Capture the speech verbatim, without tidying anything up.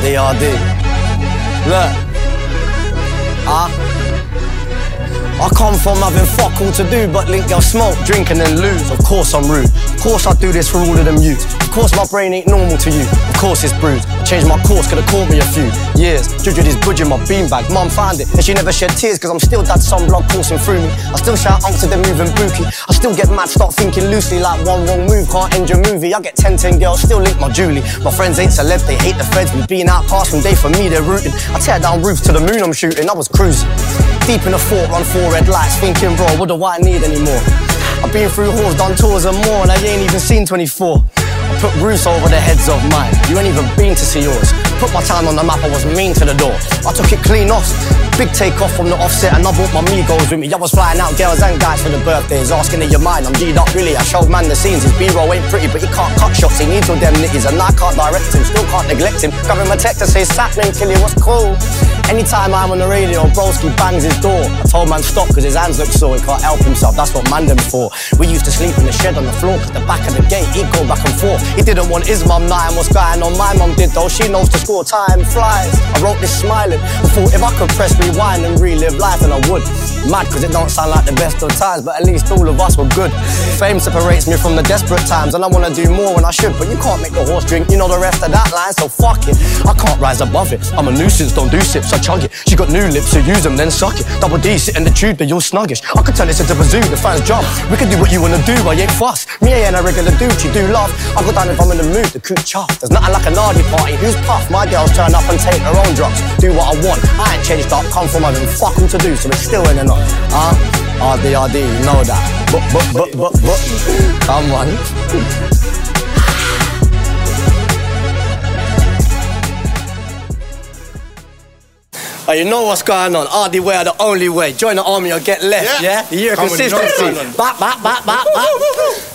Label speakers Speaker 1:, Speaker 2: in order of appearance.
Speaker 1: D, R D. Look. Ah. I come from having fuck all to do but link your smoke, drink and then lose. Of course I'm rude. Of course I do this for all of them youths. Of course my brain ain't normal to you. Of course it's bruised. I changed my course, could've caught me a few years. Judged this budge in my beanbag. Mum found it and she never shed tears cause I'm still that some blood coursing through me. I still shout unks to them moving bookie. I still get mad, start thinking loosely like one wrong move can't end your movie. I get ten ten girls, still link my Julie. My friends ain't celeb, they hate the feds. We been outcast from day for me, they're rooting. I tear down roofs to the moon, I'm shooting. I was cruising deep in the fort, run four red lights, thinking, bro, what do I need anymore? I've been through halls, done tours and more, and I ain't even seen twenty-four. I put roofs over the heads of mine. You ain't even been to see yours. Put my time on the map, I was mean to the door. I took it clean off. Big take off from the offset and I brought my Migos with me. I was flying out girls and guys for the birthdays, asking in your mind, I'm G'd up really. I showed man the scenes, his B-roll ain't pretty, but he can't cut shots, he needs all them nitties. And I can't direct him, still can't neglect him. Grab him a text to say, Sapling, kill you, what's cool? Anytime I'm on the radio, broski bangs his door. I told man stop cause his hands look sore, he can't help himself, that's what man them for. We used to sleep in the shed on the floor cause the back of the gate, he'd go back and forth. He didn't want his mum knowing what's going on, my mum did though, she knows to score, time flies. I wrote this smiling, I thought if I could press rewind and relive life and I would. Mad cause it don't sound like the best of times, but at least all of us were good. Fame separates me from the desperate times and I wanna do more when I should, but you can't make the horse drink, you know the rest of that line, so fuck it. I can't rise above it, I'm a nuisance, don't do sips, I chug it. She got new lips, so use them, then suck it. Double D, sit in the tube, but you're snuggish. I could turn this into bazoo, the fans jump. We can do what you wanna do, I ain't fuss. Me ain't a regular dude, she do love. I go down if I'm in the mood, the coot chuff. There's nothing like a nardy party, who's puff? My girls turn up and take their own drugs. Do what I want, I ain't changed up. Come from having fuck all to do, so it's still in and up. Huh? R D, R D, you know that. But, but, but, but, but. Come on. Oh, you know what's going on. R D way are the only way. Join the army or get left, yeah? yeah? The year of consistency. Bop, bop, bop, bop, bop.